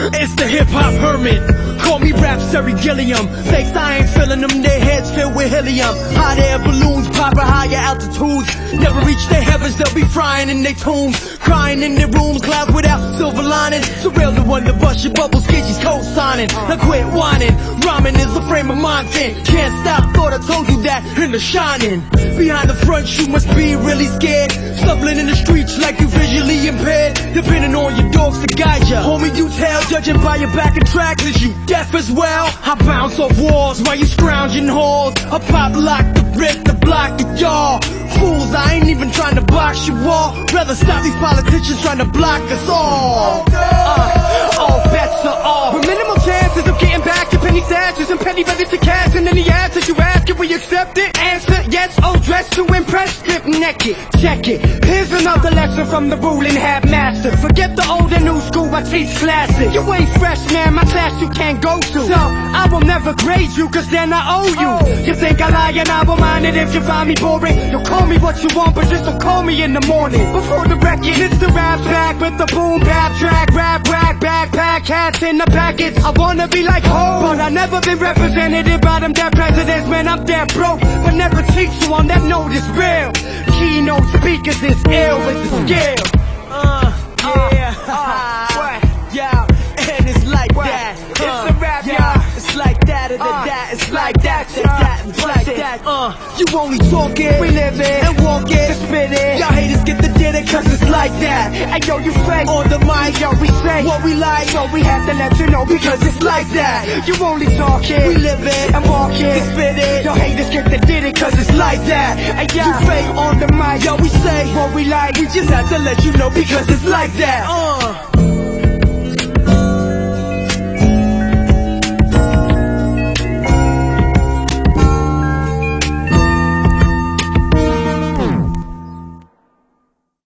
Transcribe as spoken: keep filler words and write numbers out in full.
It's the hip-hop hermit. Call me Rhapsody Gilliam. Fakes, I ain't feeling them, their heads filled with helium. Hot air balloons pop at higher altitudes. Never reach their heavens, they'll be frying in their tombs. Crying in their rooms, clouds without silver lining. Surreal the one to bust your bubble, sketchy's co-signing. Now quit whining, rhyming is a frame of mind thing. Can't stop, thought I told you that in The Shining. Behind the front, you must be really scared. Stumbling in the streets like you visually impaired. Depending on your dogs to guide ya. Homie, you tell, judging by your back and tracks. Is you deaf as well? I bounce off walls while you scrounging halls. I pop lock the brick, the block of y'all. Fools, I ain't even trying to box you all. Rather stop these politicians trying to block us all. Uh, all bets are off. With minimal chances of getting back to penny stashes and penny ready to cash. And any answers you ask, can we accept it? Answer yes, oh, dress to impress. Strip naked, check it. Here's another lesson from the ruling half master. Forget the old and new school, I teach classic. You ain't fresh, man, my class you can't go to. So, I will never grade you, cause then I owe you. You think I lie and I will mind it if you find me boring. You'll call me what you want, but just don't call me in the morning. Before the record, it's the rap back with the boom bap track. Rap, rap, backpack, hats in the packets. I wanna be like Ho, but I never been represented by them dead presidents. Man, I'm dead broke, but never teach you on that note is real. Keynote speakers is ill with the skill. Uh, yeah, uh, yeah, and it's like what? that. Uh, It's a rap, yeah, yeah. it's like that, and Uh, that, it's like that, uh, that, that, it's like it. that. Uh, you only talk it, We live it, and walk it, to spit it. y'all haters get the did it, cause it's like that. Hey yo, you fake On the mic, yo, we say what we like, so we have to let you know because it's like that. You only talk it, we live it, and walk it, and spit it. Yo, haters get the did it cause it's like that. Hey yo, You fake on the mic, yo, we say what we like. we just have to let you know because it's like that. Uh.